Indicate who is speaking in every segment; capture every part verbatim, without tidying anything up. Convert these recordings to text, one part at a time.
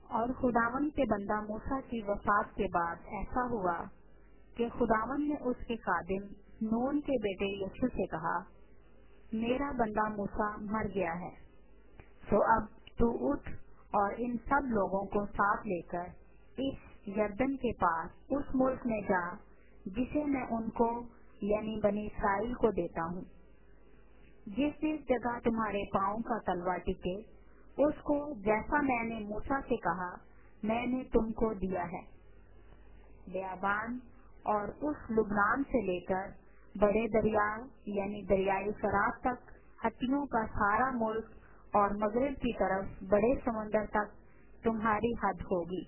Speaker 1: اور خداوند کے بندہ موسیٰ کی وفات کے بعد ایسا ہوا کہ خداوند نے اس کے خادم نون کے بیٹے یشوع سے کہا، میرا بندہ موسیٰ مر گیا ہے، تو اب تو اٹھ اور ان سب لوگوں کو ساتھ لے کر اس یردن کے پاس اس ملک میں جا جسے میں ان کو یعنی بنی اسرائیل کو دیتا ہوں۔ جس جس جگہ تمہارے پاؤں کا تلوا ٹکے اس کو جیسا میں نے موسیٰ سے کہا میں نے تم کو دیا ہے۔ بیابان اور اس لبنان سے لے کر بڑے دریا یعنی دریائے فرات تک ہتھیوں کا سارا ملک اور مغرب کی طرف بڑے سمندر تک تمہاری حد ہوگی۔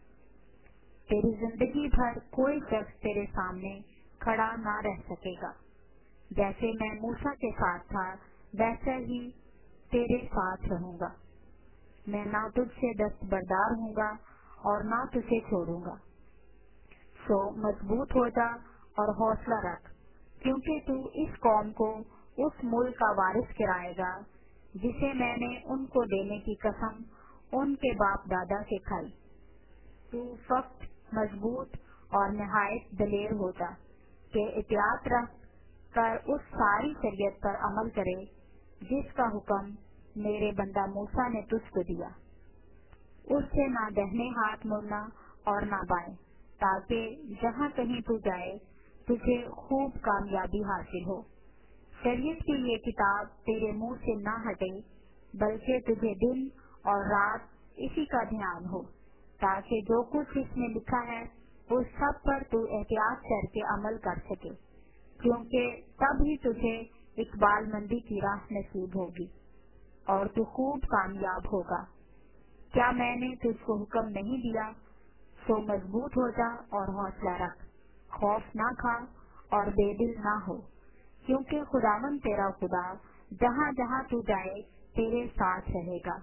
Speaker 1: تیری زندگی بھر کوئی شخص تیرے سامنے کھڑا نہ رہ سکے گا۔ جیسے میں موسیٰ کے ساتھ تھا ویسا ہی تیرے ساتھ رہوں گا۔ میں نہ تجھ سے دستبردار ہوں گا اور نہ تجھے چھوڑوں گا۔ سو مضبوط ہو جا اور حوصلہ رکھ، کیونکہ تو اس قوم کو اس ملک کا وارث کرائے گا جسے میں نے ان کو دینے کی قسم ان کے باپ دادا سے کھائی۔ تو سخت مضبوط اور نہایت دلیر ہو جا کہ احتیاط رکھ کر اس ساری شریعت پر عمل کرے جس کا حکم میرے بندہ موسیٰ نے تجھ کو دیا۔ اس سے نہ دہنے ہاتھ مڑنا اور نہ بائیں، تاکہ جہاں کہیں تو جائے تجھے خوب کامیابی حاصل ہو۔ شریعت کی یہ کتاب تیرے منہ سے نہ ہٹے، بلکہ تجھے دن اور رات اسی کا دھیان ہو، تاکہ جو کچھ اس میں لکھا ہے اس سب پر تو احتیاط کر کے عمل کر سکے، کیونکہ تب ہی تجھے اقبال مندی کی راہ نصیب ہوگی اور تو خوب کامیاب ہوگا۔ کیا میں نے تجھ کو حکم نہیں دیا؟ سو مضبوط ہو جا اور حوصلہ رکھ، خوف نہ کھا اور بے دل نہ ہو، کیونکہ خداوند تیرا خدا جہاں جہاں تو جائے تیرے ساتھ رہے گا۔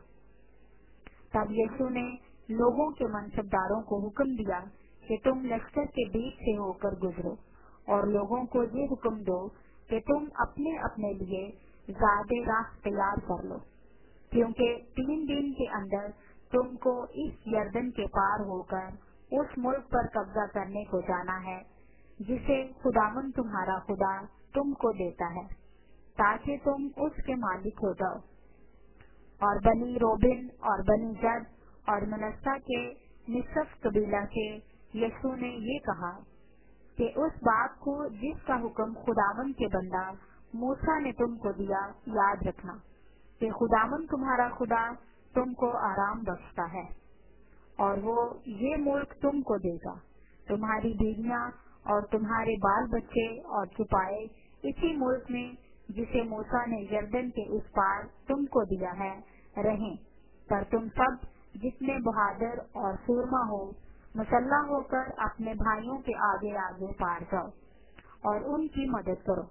Speaker 1: تب یسوع نے لوگوں کے منصبداروں کو حکم دیا کہ تم لشکر کے بیچ سے ہو کر گزرو اور لوگوں کو یہ حکم دو کہ تم اپنے اپنے لیے زیادہ راہ تیار کر لو، کیونکہ تین دن کے اندر تم کو اس یردن کے پار ہو کر اس ملک پر قبضہ کرنے کو جانا ہے جسے خداوند تمہارا خدا تم کو دیتا ہے، تاکہ تم اس کے مالک ہو جاؤ۔ اور بنی روبن اور بنی گد اور منسا کے نصف قبیلہ سے یسوع نے یہ کہا کہ اس بات کو جس کا حکم خداوند کے بندہ موسیٰ نے تم کو دیا یاد رکھنا کہ خداوند تمہارا خدا تم کو آرام بخشتا ہے، اور وہ یہ ملک تم کو دے گا۔ تمہاری بیویاں اور تمہارے بال بچے اور چھپائے اسی ملک میں جسے موسیٰ نے یردن کے اس پار تم کو دیا ہے رہیں، پر تم سب جتنے بہادر اور سورما ہو مسلح ہو کر اپنے بھائیوں کے آگے آگے پار جاؤ اور ان کی مدد کرو،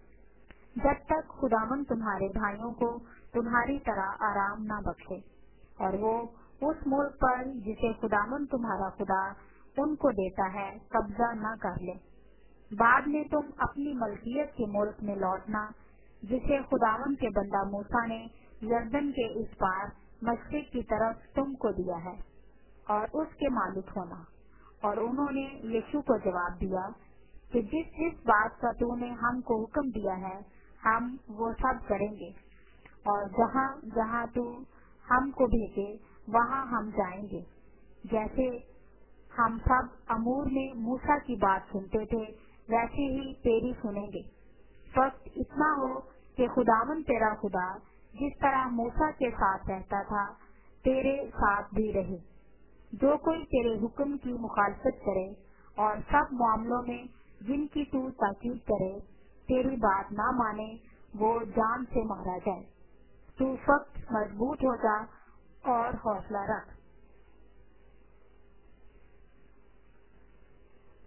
Speaker 1: جب تک خداوند تمہارے بھائیوں کو تمہاری طرح آرام نہ بخشے، اور وہ اس ملک پر جسے خداوند تمہارا خدا ان کو دیتا ہے قبضہ نہ کر لے۔ بعد میں تم اپنی ملکیت کے ملک میں لوٹنا جسے خداوند کے بندہ موسیٰ نے یردن کے اس پار مشرق کی طرف تم کو دیا ہے، اور اس کے مالک ہونا۔ اور انہوں نے یسوع کو جواب دیا کہ جس جس بات کا تو نے ہم کو حکم دیا ہے ہم وہ سب کریں گے، اور جہاں جہاں تو ہم کو بھیجے وہاں ہم جائیں گے، جیسے ہم سب امور میں موسیٰ کی بات سنتے تھے ویسے ہی تیری سنیں گے۔ فقط اتنا ہو کہ خداوند تیرا خدا جس طرح موسیٰ کے ساتھ رہتا تھا تیرے ساتھ بھی رہے۔ جو کوئی تیرے حکم کی مخالفت کرے اور سب معاملوں میں جن کی تو تاکید کرے تیری بات نہ مانے وہ جان سے مارا جائے۔ تو فقط مضبوط ہو جا اور حوصلہ رکھ۔